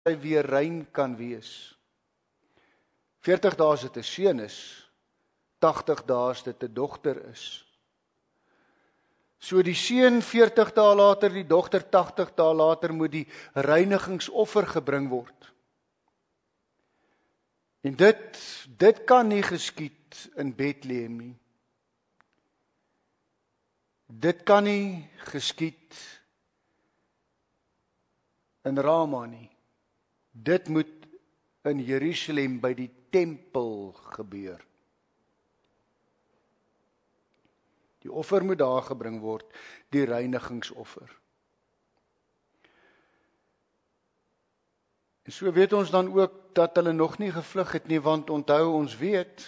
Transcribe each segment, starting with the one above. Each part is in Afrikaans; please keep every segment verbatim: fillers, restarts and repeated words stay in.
hy weer rein kan wees. veertig dae as dit 'n seun is, tagtig dae as dit 'n dogter is. So die seun veertig dae later, die dogter tagtig dae later moet die reinigingsoffer gebring word. En dit, dit kan nie geskied in Bethlehem nie. Dit kan nie geskied in Rama nie. Dit moet in Jerusalem by die tempel gebeur. Die offer moet daar gebring word, die reinigingsoffer. En so weet ons dan ook dat hulle nog nie gevlug het nie, want onthou ons weet,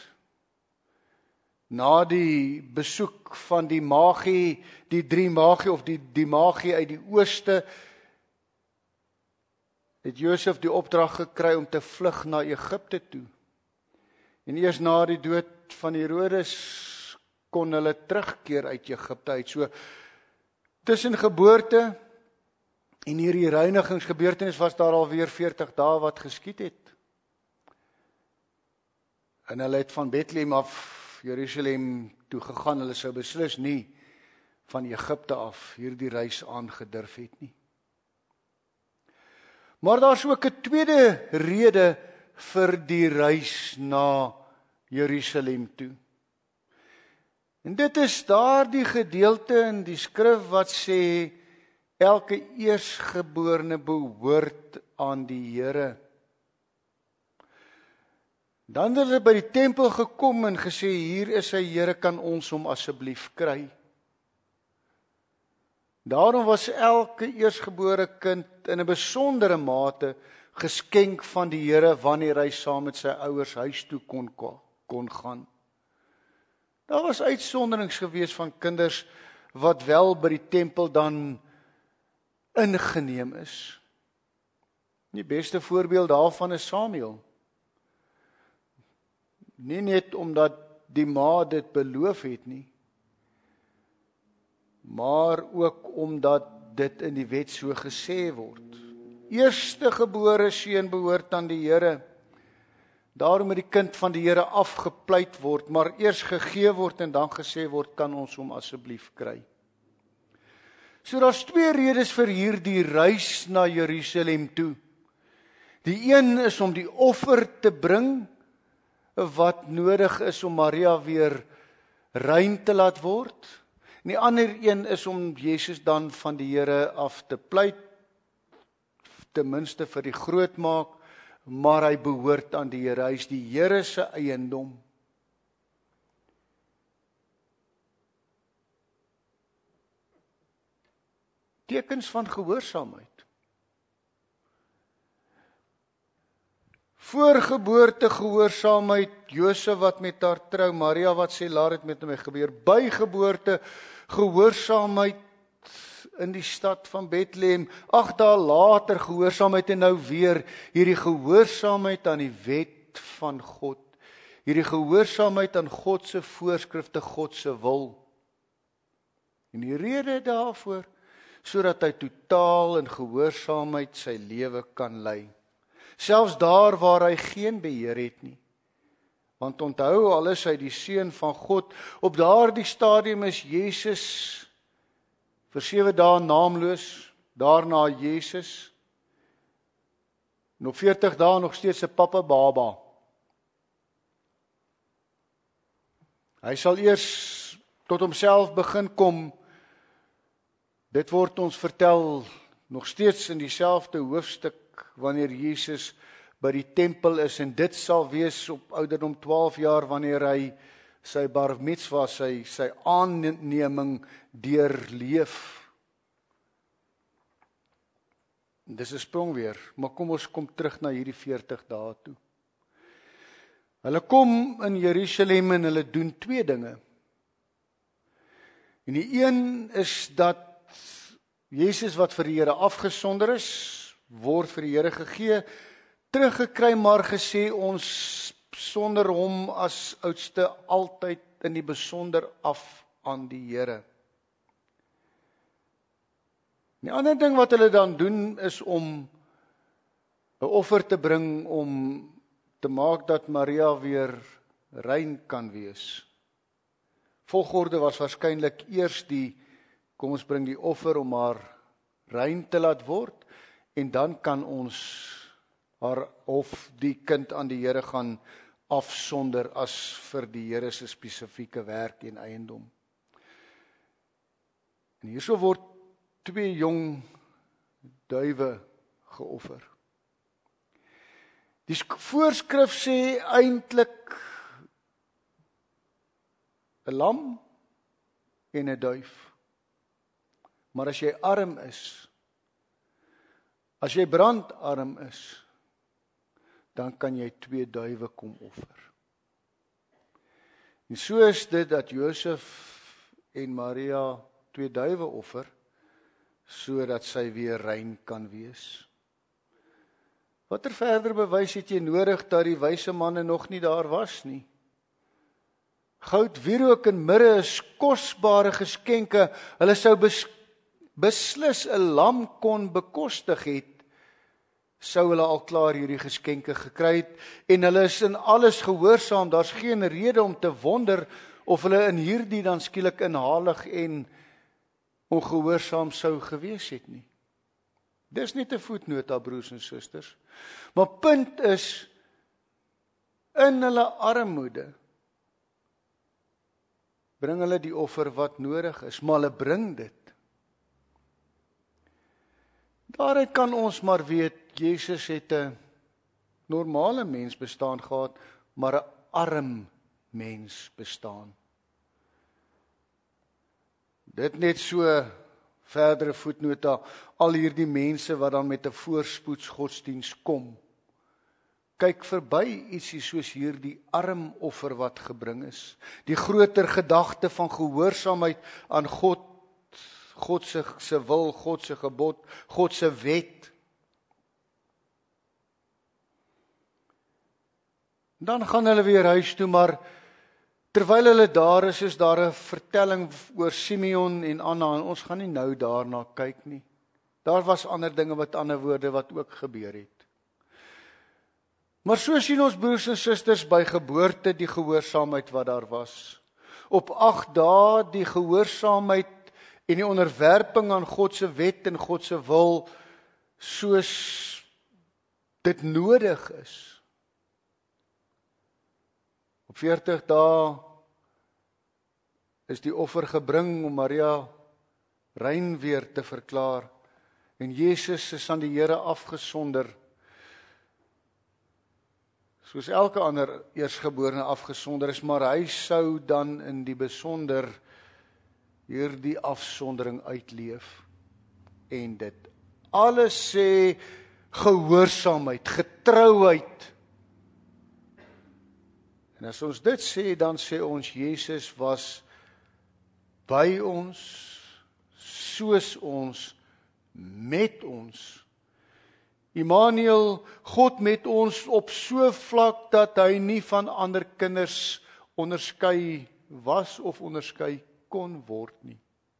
na die besoek van die magie, die drie magie of die, die magie uit die ooste, het Josef die opdrag gekry om te vlug na Egipte toe. En eers na die dood van Herodes kon hulle terugkeer uit Egipte uit. So tussen geboorte en hierdie reinigingsgebeurtenis was daar alweer veertig dae wat geskied het. En hulle het van Bethlehem af Jerusalem toe gegaan. Hulle sou beslis nie van Egipte af hierdie reis aangedurf het nie. Maar daar's ook 'n tweede rede vir die reis na Jerusalem toe. En dit is daardie gedeelte in die skrif wat sê elke eersgeborene behoort aan die Here. Dan het hulle by die tempel gekom en gesê, hier is hy, Here, kan ons hom asseblief kry. Daarom was elke eersgebore kind in 'n besondere mate geskenk van die Here wanneer hy saam met sy ouers huis toe kon, kon gaan. Daar was uitsonderings gewees van kinders wat wel by die tempel dan ingeneem is. Die beste voorbeeld daarvan is Samuel. Nie net omdat die ma dit beloof het nie, maar ook omdat dit in die wet so gesê word. Eerste gebore seun behoort aan die Here. Daarom moet die kind van die Here afgepleit word, maar eers gegee word en dan gesê word, kan ons hom asseblief kry. So daar's twee redes vir hierdie reis na Jerusalem toe. Die een is om die offer te bring wat nodig is om Maria weer rein te laat word. En die ander een is om Jesus dan van die Here af te pleit, ten minste vir die groot maak, maar hy behoort aan die Here. Hy is die Here se eiendom. Tekens van gehoorsaamheid. Voorgeboorte gehoorsaamheid, Josef wat met haar trou, Maria wat sê, laat dit met my gebeur. Bygeboorte gehoorsaamheid in die stad van Bethlehem. Ag, daar later gehoorsaamheid en nou weer hierdie gehoorsaamheid aan die wet van God. Hierdie gehoorsaamheid aan God se voorskrifte, God se wil. En die rede daarvoor, sodat hy totaal in gehoorsaamheid sy lewe kan lei. Selfs daar waar hy geen beheer het nie. Want onthou, al is hy die seun van God, op daardie stadium is Jesus vir sewe dae naamloos, daarna Jesus, en op veertig dae nog steeds 'n pappa baba. Hy sal eers tot homself begin kom. Dit word ons vertel nog steeds in dieselfde hoofstuk wanneer Jesus by die tempel is, en dit sal wees op ouderdom twaalf jaar wanneer hy sy bar mitzwa, sy, sy aanneming deurleef. Dis 'n sprong weer, maar kom ons kom terug na hierdie veertig dae toe. Hulle kom in Jerusalem en hulle doen twee dinge. En die een is dat Jesus wat vir die Here afgesonder is, word vir die Here gegee, teruggekry, maar gesê ons sonder hom as oudste altyd in die besonder af aan die Here. Die ander ding wat hulle dan doen is om 'n offer te bring om te maak dat Maria weer rein kan wees. Volgorde was waarskynlik eers die, kom ons bring die offer om haar rein te laat word, en dan kan ons haar of die kind aan die Here gaan afsonder as vir die Here se spesifieke werk en eiendom. En hierso word twee jong duwe geoffer. Die voorskrif sê eintlik 'n lam en 'n duif. Maar as jy arm is, as jy brandarm is, dan kan jy twee duwe kom offer. En so is dit dat Josef en Maria twee duwe offer, sodat sy weer rein kan wees. Watter verder bewys het jy nodig dat die wyse manne nog nie daar was nie? Goud, wierook en mirre is kosbare geskenke. Hulle sou bes, beslis 'n lam kon bekostig het, sou hulle al klaar hierdie geskenke gekry het, en hulle is in alles gehoorsaam. Daar's geen rede om te wonder of hulle in hierdie dan skielik inhalig en ongehoorsaam sou gewees het nie. Dis net 'n voetnota, broers en susters. Maar punt is, in hulle armoede bring hulle die offer wat nodig is, maar hulle bring dit. Daaruit kan ons maar weet, Jesus het 'n normale mens bestaan gehad, maar 'n arm mens bestaan. Dit net so verdere voetnota, al hierdie mense wat dan met 'n voorspoedsgodsdiens kom, kyk verby ietsie soos hierdie arm offer wat gebring is. Die groter gedagte van gehoorsaamheid aan God, God se se wil, God se gebod, God se wet. Dan gaan hulle weer huis toe, maar terwyl hulle daar is, is daar 'n vertelling oor Simeon en Anna, en ons gaan nie nou daarna kyk nie. Daar was ander dinge, met ander woorde, wat ook gebeur het. Maar so sien ons, broers en susters, by geboorte die gehoorsaamheid wat daar was. Op agt dae die gehoorsaamheid en die onderwerping aan God se wet en God se wil, soos dit nodig is. Op veertig dae is die offer gebring om Maria rein weer te verklaar, en Jesus is aan die Here afgesonder, soos elke ander eersgeborene afgesonder is, maar hy sou dan in die besonder hierdie afsondering uitleef. En dit alles sê gehoorsaamheid, getrouheid. En as ons dit sê, dan sê ons Jesus was by ons, soos ons, met ons. Immanuel, God met ons op so vlak dat hy nie van ander kinders onderskei was of onderskei kon word nie.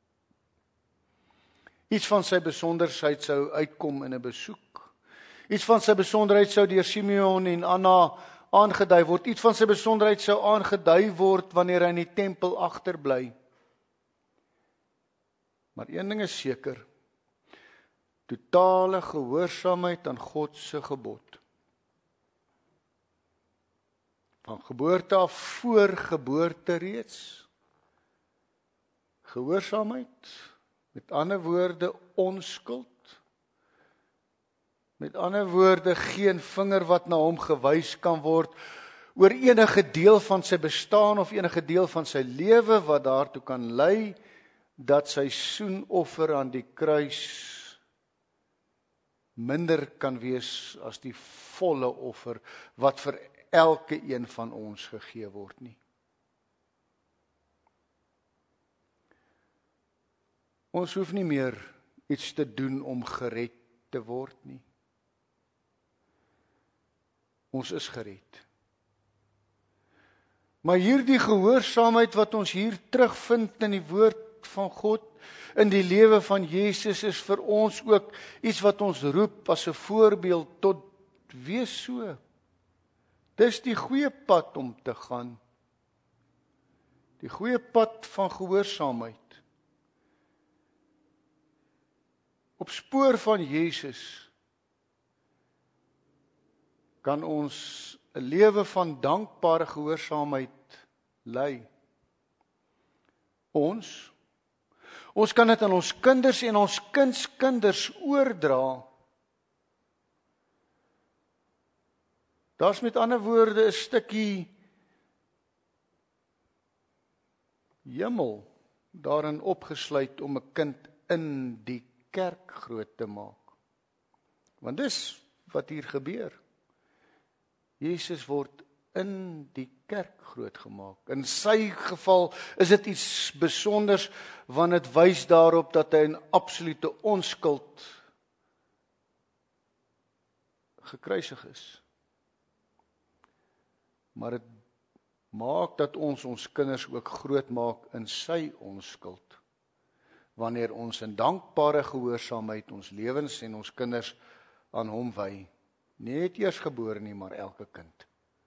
Iets van sy besonderheid sou uitkom in 'n besoek. Iets van sy besonderheid sou deur Simeon en Anna aangedui word. Iets van sy besonderheid sou aangedui word wanneer hy in die tempel agterbly. Maar een ding is seker, totale gehoorsaamheid aan God se gebod. Van geboorte af, voor geboorte reeds. Gehoorsaamheid, met ander woorde onskuld. Met ander woorde geen vinger wat na hom gewys kan word oor enige deel van sy bestaan of enige deel van sy lewe wat daartoe kan lei dat sy soenoffer aan die kruis minder kan wees as die volle offer wat vir elke een van ons gegee word nie. Ons hoef nie meer iets te doen om gered te word nie. Ons is gered. Maar hierdie gehoorsaamheid wat ons hier terugvind in die woord van God, in die lewe van Jesus, is vir ons ook iets wat ons roep as 'n voorbeeld tot wees so. Dis die goeie pad om te gaan. Die goeie pad van gehoorsaamheid. Op spoor van Jesus kan ons 'n lewe van dankbare gehoorsaamheid lei. Ons, ons kan dit aan ons kinders en ons kindskinders oordra. Daar's met ander woorde 'n stukkie hemel daarin opgesluit om 'n kind in die kerk groot te maak. Want dis wat hier gebeur. Jesus word in die kerk groot gemaak. In sy geval is dit iets besonders, want dit wys daarop dat hy in absolute onskuld gekruisig is. Maar dit maak dat ons ons kinders ook groot maak in sy onskuld. Wanneer ons in dankbare gehoorsaamheid ons lewens en ons kinders aan hom wy. Nie net eersgebore nie, maar elke kind.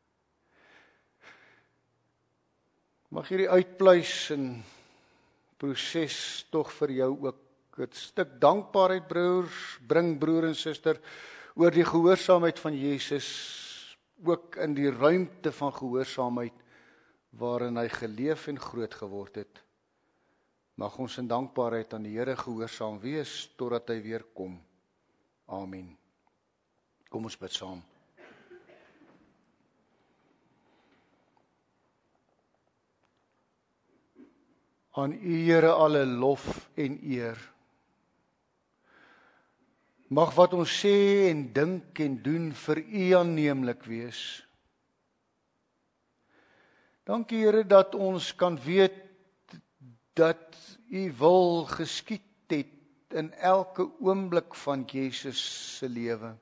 Mag hierdie uitpluis en proses tog vir jou ook 'n stuk dankbaarheid broers, bring broer en suster, oor die gehoorsaamheid van Jesus, ook in die ruimte van gehoorsaamheid waarin hy geleef en groot geword het. Mag ons in dankbaarheid aan die Here gehoorsaam wees totdat hy weer kom. Amen. Kom ons bid saam. Aan U, Here, alle lof en eer. Mag wat ons sê en dink en doen vir U aanneemlik wees. Dankie, Here, dat ons kan weet dat U wil geskied het in elke oomblik van Jesus se lewe.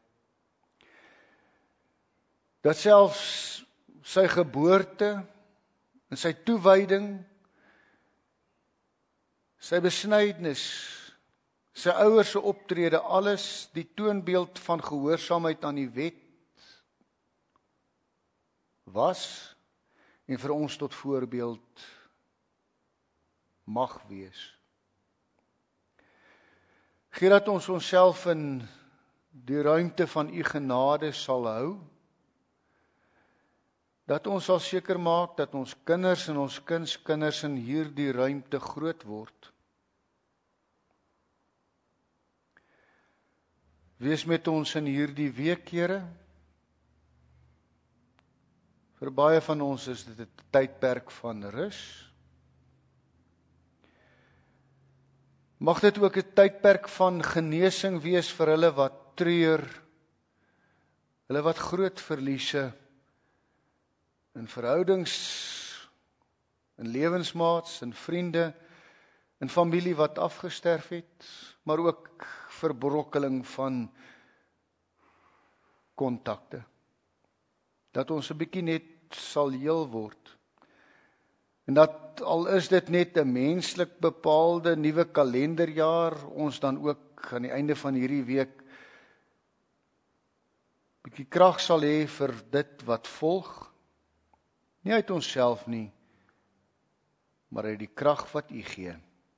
Dat selfs sy geboorte en sy toewyding, sy besnydenis, sy ouers se optrede, alles die toonbeeld van gehoorsaamheid aan die wet was en vir ons tot voorbeeld mag wees. Gee dat ons onsself in die ruimte van U genade sal hou, dat ons sal seker maak dat ons kinders en ons kindskinders in hierdie ruimte groot word. Wees met ons in hierdie week, Here. Vir baie van ons is dit 'n tydperk van rus. Mag dit ook 'n tydperk van genesing wees vir hulle wat treur, hulle wat groot verliese in verhoudings, in lewensmaats, in vriende, in familie wat afgesterf het, maar ook verbrokkeling van kontakte. Dat ons 'n bietjie net sal heel word. En dat al is dit net 'n menslik bepaalde nuwe kalenderjaar, ons dan ook aan die einde van hierdie week bietjie krag sal hê vir dit wat volg. Nie uit onsself nie, maar uit die krag wat U gee.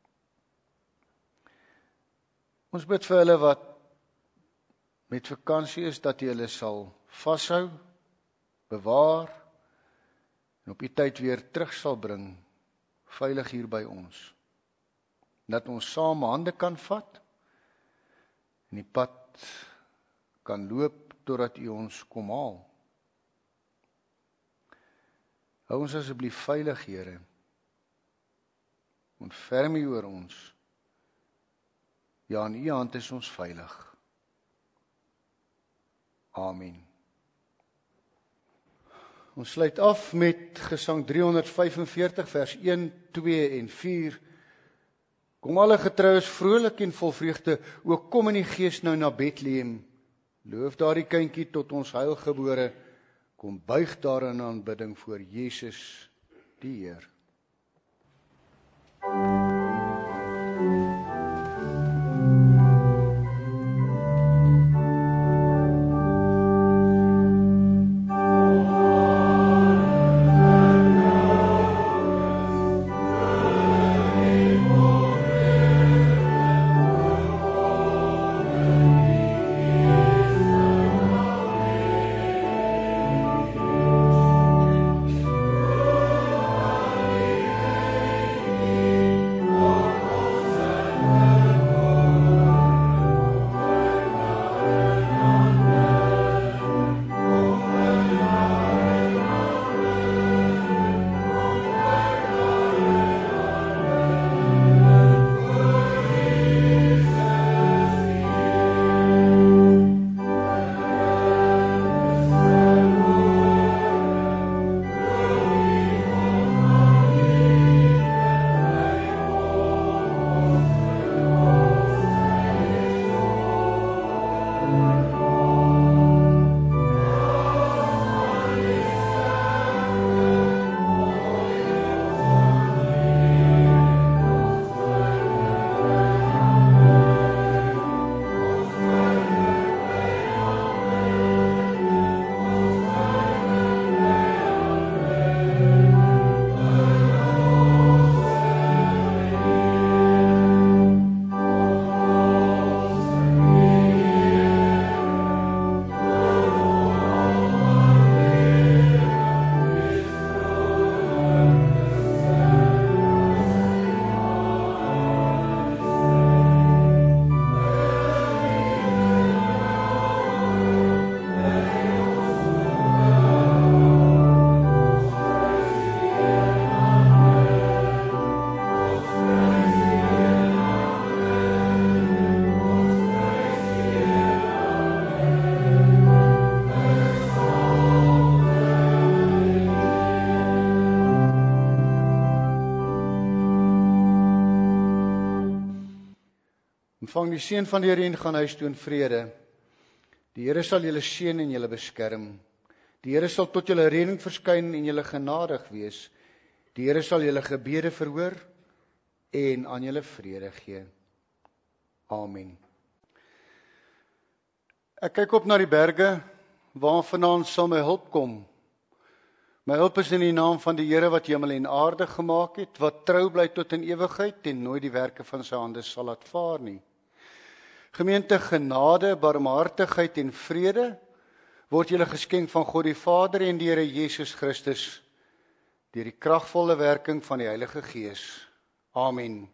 Ons bid vir hulle wat met vakansie is, dat U hulle sal vashou, bewaar, en op die tyd weer terug sal bring, veilig hier by ons. Dat ons saam hande kan vat, en die pad kan loop, totdat U ons kom haal. Hou ons asseblief veilig, Here. Ontferm U oor ons. Ja, in U hand is ons veilig. Amen. Ons sluit af met Gesang driehonderdvyfenveertig, vers een, twee en vier. Kom alle getroues vrolik en vol vreugde, ook kom in die gees nou na Bethlehem. Loof daardie kindjie tot ons heilgebore. Kom buig daar in aanbidding voor Jesus die Heer. Ontvang die seën van die Here en gaan huis toe in vrede. Die Here sal julle seën en julle beskerm. Die Here sal tot julle reding verskyn en julle genadig wees. Die Here sal julle gebede verhoor en aan julle vrede gee. Amen. Ek kyk op na die berge, waarvandaan sal my hulp kom. My hulp is in die naam van die Here wat hemel en aarde gemaak het, wat trou bly tot in ewigheid en nooit die werke van sy hande sal laat vaar nie. Gemeente, genade, barmhartigheid en vrede word julle geskenk van God die Vader en die Here Jesus Christus deur die kragvolle werking van die Heilige Gees. Amen.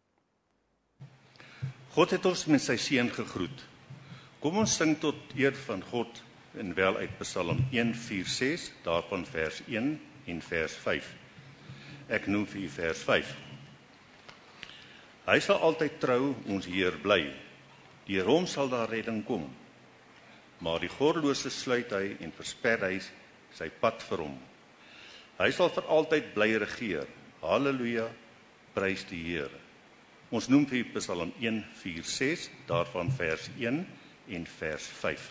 God het ons met sy seën gegroet. Kom ons sing tot eer van God en wel uit Psalm een vier ses, daarvan vers een en vers vyf. Ek noem vir u vers vyf. Hy sal altyd trou ons Heer bly. Deur hom sal daar redding kom. Maar die goddelose sluit hy en versper hy sy pad vir hom. Hy sal vir altyd bly regeer. Halleluja, prys die Here. Ons noem vir Psalm een vier ses, daarvan vers een en vers vyf.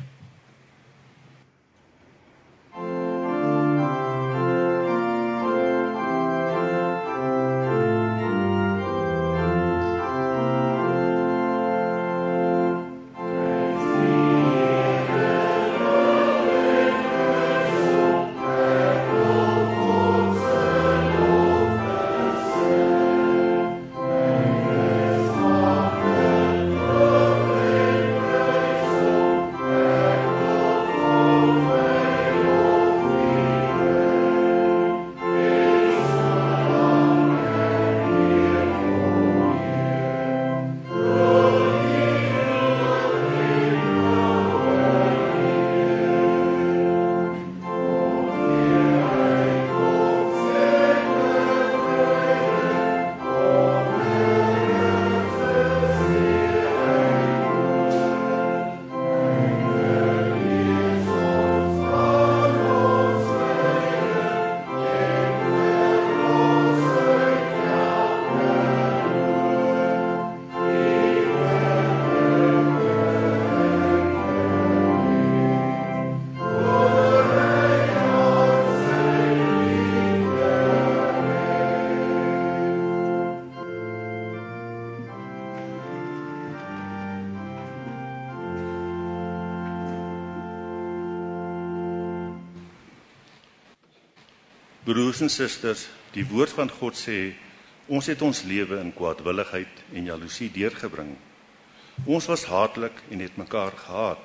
Broers en susters, die woord van God sê, ons het ons lewe in kwaadwilligheid en jaloesie deurgebring. Ons was haatlik en het mekaar gehaat.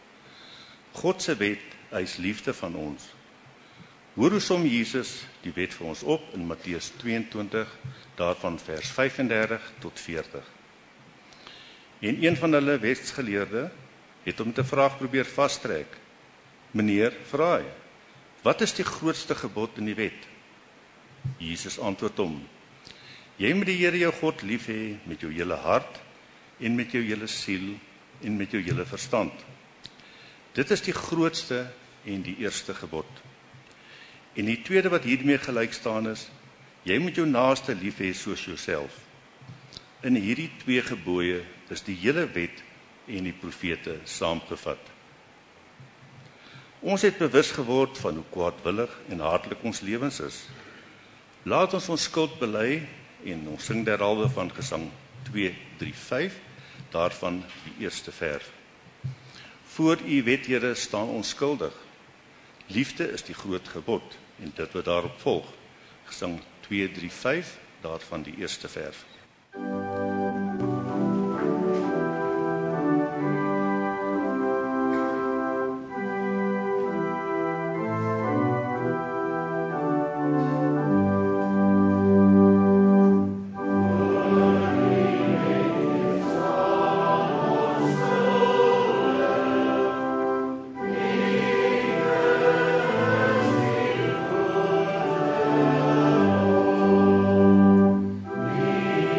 God se wet eis liefde van ons. Hoor hoe som Jesus die wet vir ons op in Matteus tweeëntwintig, daarvan vers vyfendertig tot veertig. En een van hulle wetsgeleerde het hom te vraag probeer vastrek. Meneer, vra hy, wat is die grootste gebod in die wet? Jesus antwoord hom, jy moet die Here jou God lief hê met jou hele hart en met jou hele siel en met jou hele verstand. Dit is die grootste en die eerste gebod. En die tweede wat hiermee gelyk staan is, jy moet jou naaste lief hê soos jouself. In hierdie twee gebooie is die hele wet en die profete saamgevat. Ons het bewus geword van hoe kwaadwillig en hartlik ons lewens is. Laat ons ons skuld bely en ons sing derhalwe van Gesang twee drie vyf, daarvan die eerste vers. Voor u wet, Here, staan ons skuldig. Liefde is die groot gebod en dit wat daarop volg. Gesang twee drie vyf, daarvan die eerste vers. Amen.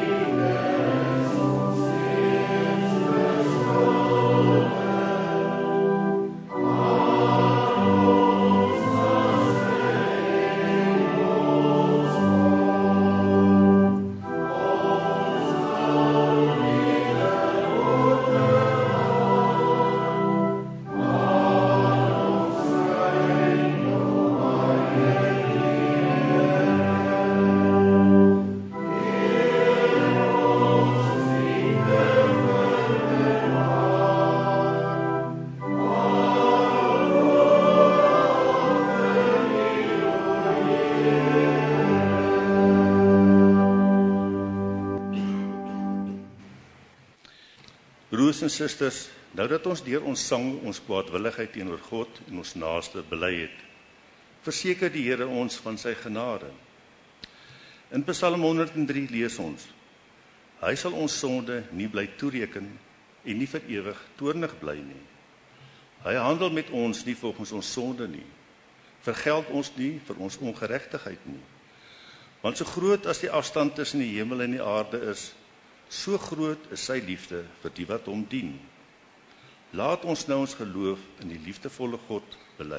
Broers en susters, nou dat ons deur ons sang ons kwaadwilligheid teenoor God en ons naaste bely het, verseker die Here ons van sy genade. In Psalm honderd en drie lees ons: Hy sal ons sonde nie bly toereken en nie vir ewig toornig bly nie. Hy handel met ons nie volgens ons sonde nie, vergeld ons nie vir ons ongeregtigheid nie. Want so groot as die afstand tussen die hemel en die aarde is, so groot is sy liefde vir die wat hom dien. Laat ons nou ons geloof in die liefdevolle God bely.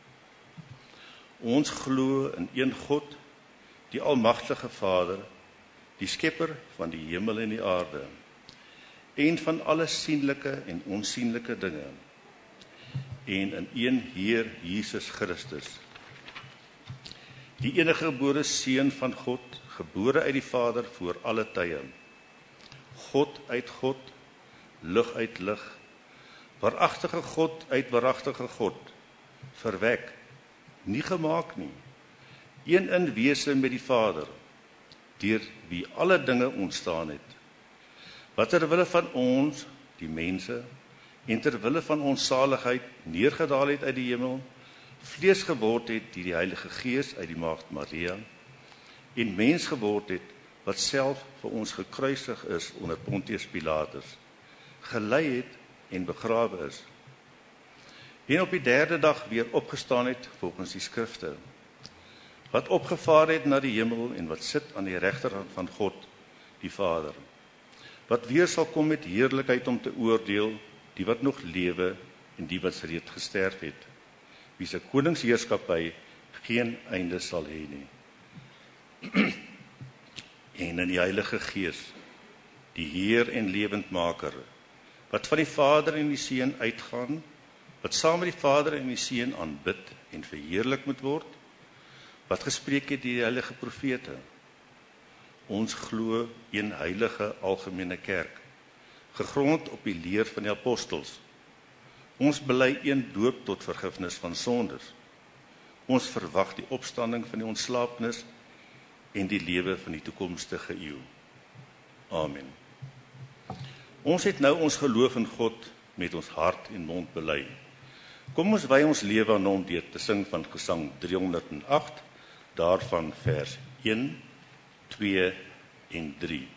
Ons glo in een God, die almagtige Vader, die skepper van die hemel en die aarde, en van alle sienlike en onsienlike dinge, en in een Heer Jesus Christus, die enige gebore Seun van God, gebore uit die Vader voor alle tye, God uit God, lig uit lig, waaragtige God uit waaragtige God, verwek, nie gemaak nie, een in wese met die Vader, deur wie alle dinge ontstaan het, wat terwille van ons, die mense, en terwille van ons saligheid neergedaal het uit die hemel, vlees geword het deur die Heilige Gees uit die maagd Maria, en mens geword het, wat self vir ons gekruisig is onder Pontius Pilatus, gelei het en begrawe is, en op die derde dag weer opgestaan het volgens die skrifte, wat opgevaar het na die hemel en wat sit aan die regterhand van God, die Vader, wat weer sal kom met heerlikheid om te oordeel die wat nog lewe en die wat reeds gesterf het, wie se koningsheerskappy geen einde sal hê nie. En in die Heilige Gees, die Heer en lewendmaker, wat van die Vader en die Seun uitgaan, wat saam met die Vader en die Seun aanbid en verheerlik moet word, wat gespreek het die heilige profete. Ons glo een heilige algemene kerk, gegrond op die leer van die apostels. Ons bely een doop tot vergifnis van sondes. Ons verwag die opstanding van die ontslaapnis en die lewe van die toekomstige eeu. Amen. Ons het nou ons geloof in God met ons hart en mond bely. Kom ons wy ons lewe aan hom deur te sing van Gesang driehonderd en agt, daarvan vers een, twee en drie.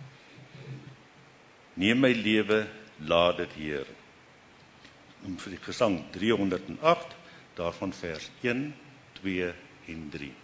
Neem my lewe, laat dit Heer. Om vir die Gesang driehonderd en agt, daarvan vers een, twee en drie.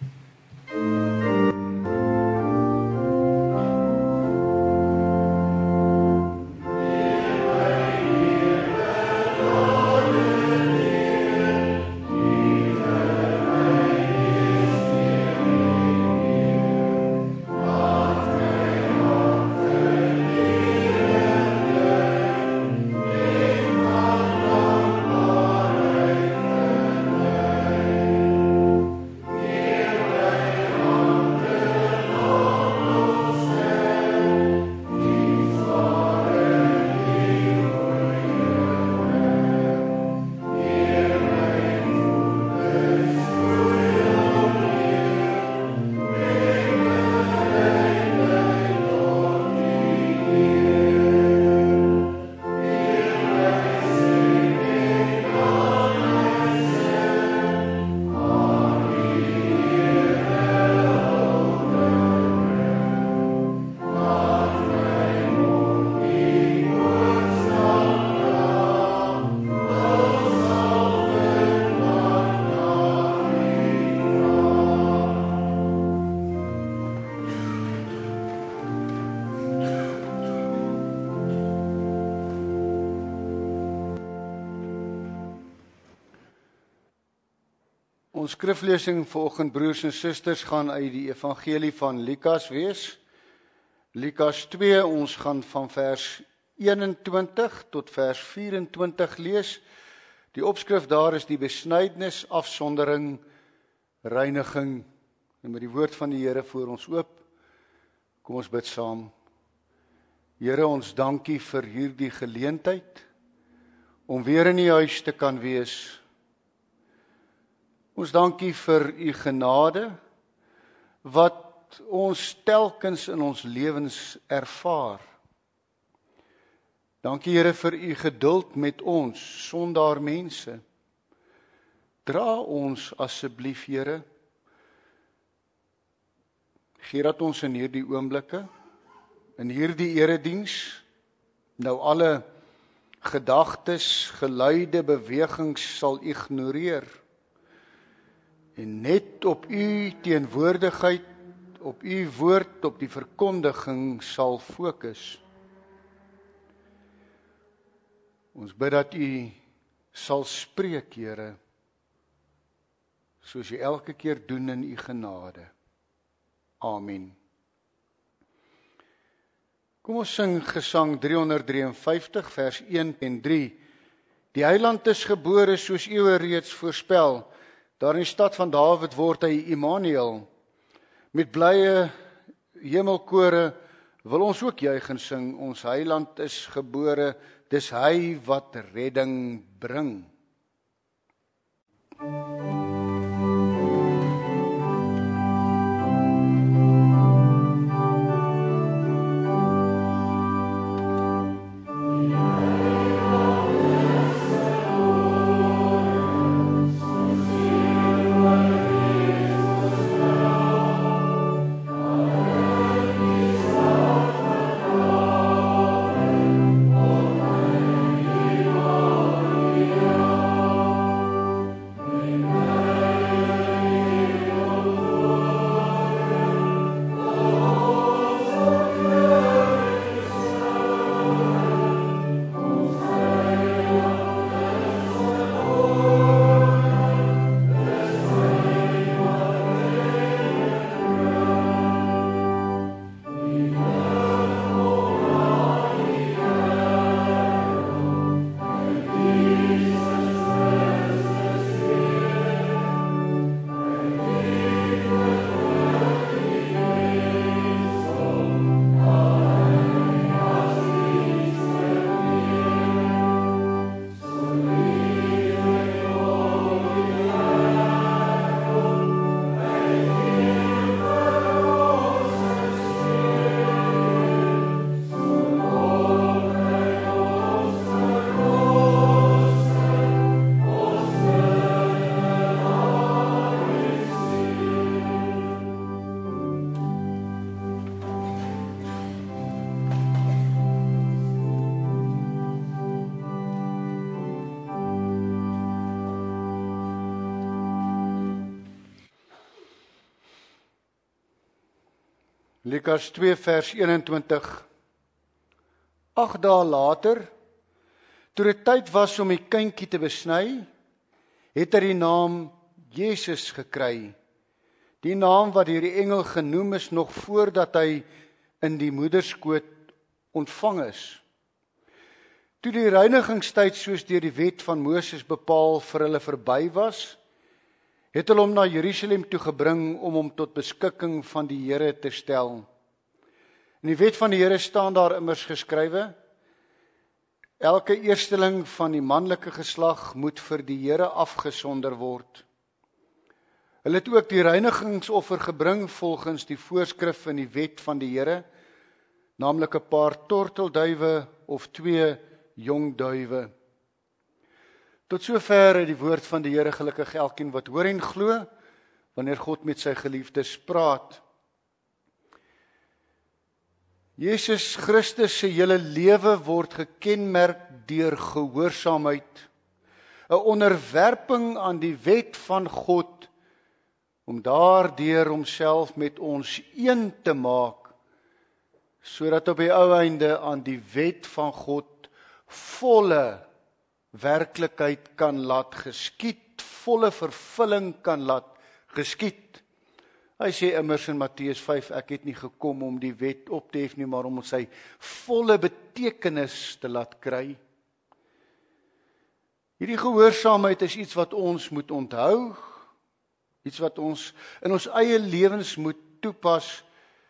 Ons skriflesing vanoggend, broers en susters, gaan uit die evangelie van Lukas wees. Lukas twee, ons gaan van vers eenentwintig tot vers vyf-en-twintig lees. Die opskrif daar is die besnydenis, afsondering, reiniging. En met die woord van die Here voor ons oop, kom ons bid saam. Here, ons dankie vir hierdie geleentheid om weer in die huis te kan wees. Ons dankie vir u genade, wat ons telkens in ons lewens ervaar. Dankie Here vir u geduld met ons, sondaar mense. Dra ons asseblief, Here. Gee dat ons in hierdie oomblikke, in hierdie erediens, nou alle gedagtes, geluide, bewegings sal ignoreer en net op u teenwoordigheid, op u woord, op die verkondiging sal fokus. Ons bid dat u sal spreek, Here, soos u elke keer doen in u genade. Amen. Kom ons sing gesang driehonderdvierenvyftig, vers een en drie. Die Heiland is gebore soos eeue reeds voorspel. Daar in die stad van Dawid word hy Immanuel. Met blye hemelkore wil ons ook juig en sing. Ons Heiland is gebore, dis hy wat redding bring. Lukas twee vers eenentwintig. Agt dae later, toe dit tyd was om die kindjie te besny, het hy die naam Jesus gekry. Die naam wat deur die engel genoem is nog voordat hy in die moederskoot ontvang is. Toe die reinigingstyd soos deur die wet van Moses bepaal vir hulle verby was, het hulle hom na Jerusalem toe gebring om hom tot beskikking van die Here te stel. In die wet van die Here staan daar immers geskrywe: elke eersteling van die manlike geslag moet vir die Here afgesonder word. Hulle het ook die reinigingsoffer gebring volgens die voorskrif in die wet van die Here, naamlik 'n paar tortelduwe of twee jong duwe. Tot sover het die woord van die Here gelukkig elkeen wat hoor en glo, wanneer God met sy geliefdes praat. Jesus Christus se hele lewe word gekenmerk deur gehoorsaamheid, 'n onderwerping aan die wet van God, om daardeur homself met ons een te maak, sodat op die ou einde aan die wet van God volle werklikheid kan laat geskied, volle vervulling kan laat geskied. Hy sê immers in Matteus vyf, ek het nie gekom om die wet op te hef nie, maar om sy volle betekenis te laat kry. Hierdie gehoorsaamheid is iets wat ons moet onthou, iets wat ons in ons eie lewens moet toepas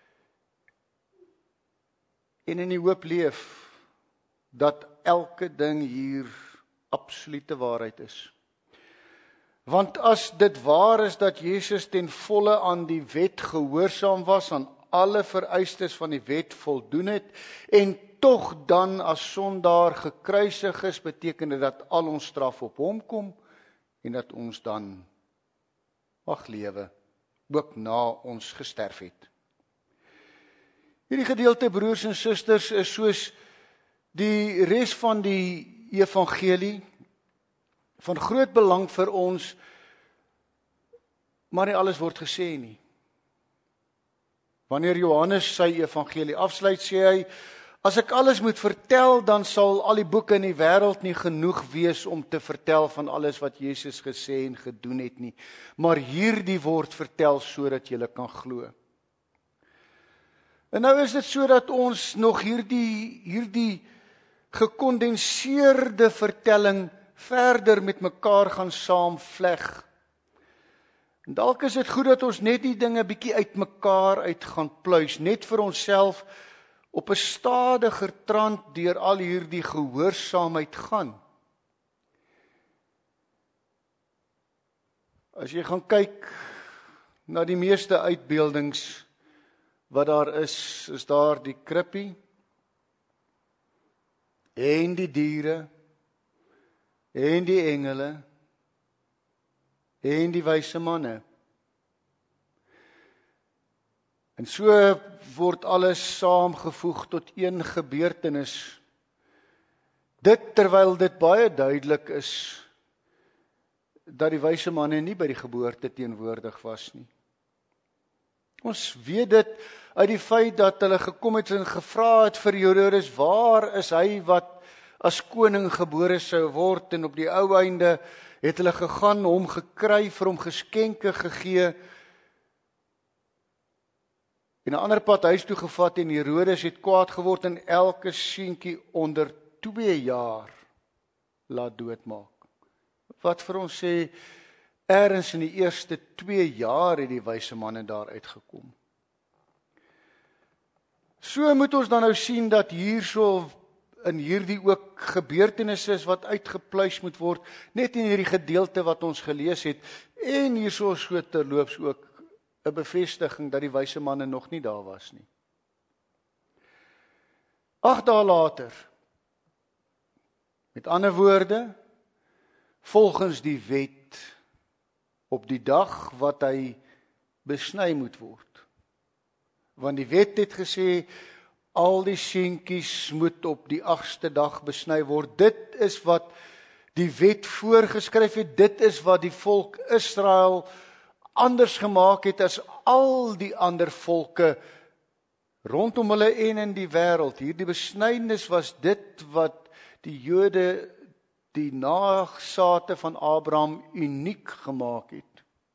en in die hoop leef dat elke ding hier absolute waarheid is. Want as dit waar is dat Jesus ten volle aan die wet gehoorsaam was, aan alle vereistes van die wet voldoen het, en tog dan as sondaar gekruisig is, beteken dit dat al ons straf op hom kom en dat ons dan mag lewe, ook na ons gesterf het. Hierdie gedeelte, broers en susters, is soos die res van die evangelie van groot belang vir ons, maar nie alles word gesê nie. Wanneer Johannes sy evangelie afsluit, sê hy, as ek alles moet vertel, dan sal al die boeke in die wêreld nie genoeg wees om te vertel van alles wat Jesus gesê en gedoen het nie. Maar hierdie word vertel sodat julle kan glo. En nou is dit so dat ons nog hierdie, hierdie gekondenseerde vertelling verder met mekaar gaan saamvleg. En dalk is dit goed dat ons net die dinge bietjie uit mekaar uit gaan pluis, net vir onsself op 'n stadiger trant deur al hierdie gehoorsaamheid gaan. As jy gaan kyk na die meeste uitbeeldings wat daar is, is daar die krippie en die diere en die engele en die wyse manne. En so word alles saamgevoeg tot een gebeurtenis. Dit terwyl dit baie duidelik is dat die wyse manne nie by die geboorte teenwoordig was nie. Ons weet dit uit die feit dat hulle gekom het en gevra het vir Herodes, waar is hy wat as koning gebore sou word, en op die ou einde het hulle gegaan, hom gekry, vir hom geskenke gegee, en 'n ander pad huis toe gevat, en Herodes het kwaad geword en elke seentjie onder twee jaar laat doodmaak. Wat vir ons sê, ergens in die eerste twee jaar het die wyse manne daar uitgekom. So moet ons dan nou sien dat hierso in hierdie ook gebeurtenisse is wat uitgepluis moet word, net in hierdie gedeelte wat ons gelees het, en hierso so terloops ook 'n bevestiging dat die wyse manne nog nie daar was nie. Agt dae later, met ander woorde, volgens die wet, op die dag wat hy besny moet word. Want die wet het gesê, al die seentjies moet op die agste dag besny word. Dit is wat die wet voorgeskryf het, dit is wat die volk Israel anders gemaak het as al die ander volke rondom hulle en in die wêreld. Hierdie besnydenis was dit wat die Jode, die nagesate van Abraham, uniek gemaak het.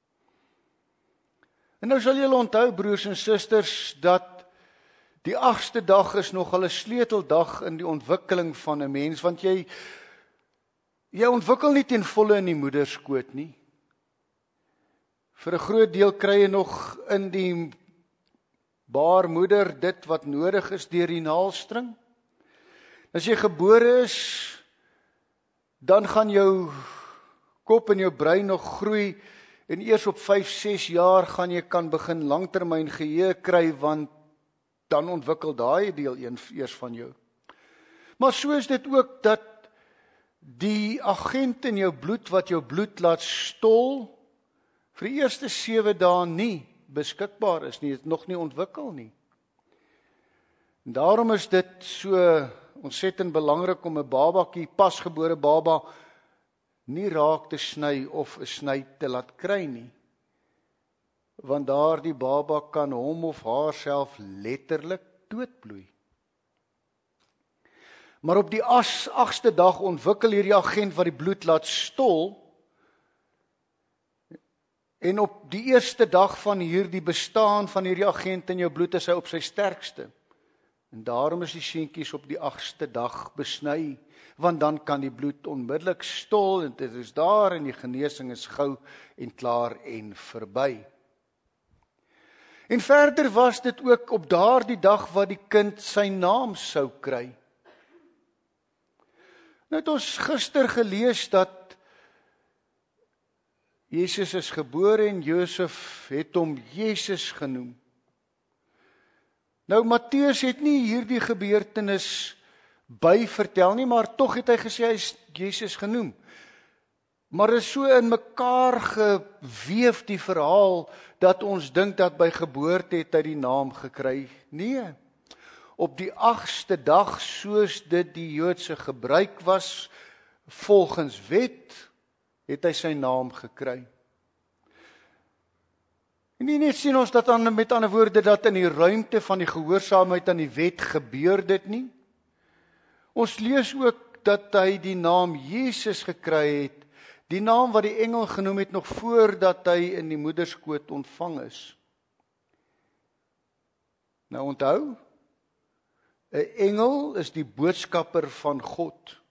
En nou sal julle onthou, broers en susters, dat die agste dag is nogal 'n sleuteldag in die ontwikkeling van 'n mens, want jy jy ontwikkel nie ten volle in die moederskoot nie. Vir 'n groot deel kry jy nog in die baarmoeder dit wat nodig is deur die naaldstring. As jy gebore is, dan gaan jou kop en jou brein nog groei, en eers op vyf, ses jaar gaan jy kan begin langtermyn geheue kry, want dan ontwikkel daai deel een eers van jou. Maar so is dit ook dat die agent in jou bloed wat jou bloed laat stol, vir die eerste sewe dae nie beskikbaar is nie, het nog nie ontwikkel nie. En daarom is dit so ontsettend belangrik om 'n babatjie, pasgebore baba, nie raak te sny of 'n sny te laat kry nie. Want daardie baba kan hom of haarself letterlik doodbloei. Maar op die as, agste dag ontwikkel hierdie agent wat die bloed laat stol, en op die eerste dag van hierdie bestaan van hierdie agent in jou bloed is hy op sy sterkste. En daarom is die seentjies op die agste dag besny, want dan kan die bloed onmiddellik stol, en dit is daar, en die genesing is gou en klaar en verby. En verder was dit ook op daardie dag wat die kind sy naam sou kry. Nou het ons gister gelees dat Jesus is gebore en Josef het hom Jesus genoem. Nou Matteus het nie hierdie gebeurtenis by vertel nie, maar tog het hy gesê hy is Jesus genoem. Maar dit is so in mekaar geweef die verhaal dat ons dink dat by geboorte het hy die naam gekry. Nee. Op die agste dag, soos dit die Joodse gebruik was, volgens wet, het hy sy naam gekry. En nie net sien ons dat aan, met ander woorde dat in die ruimte van die gehoorsaamheid aan die wet gebeur dit nie. Ons lees ook dat hy die naam Jesus gekry het, die naam wat die engel genoem het nog voordat hy in die moederskoot ontvang is. Nou onthou, 'n engel is die boodskapper van God.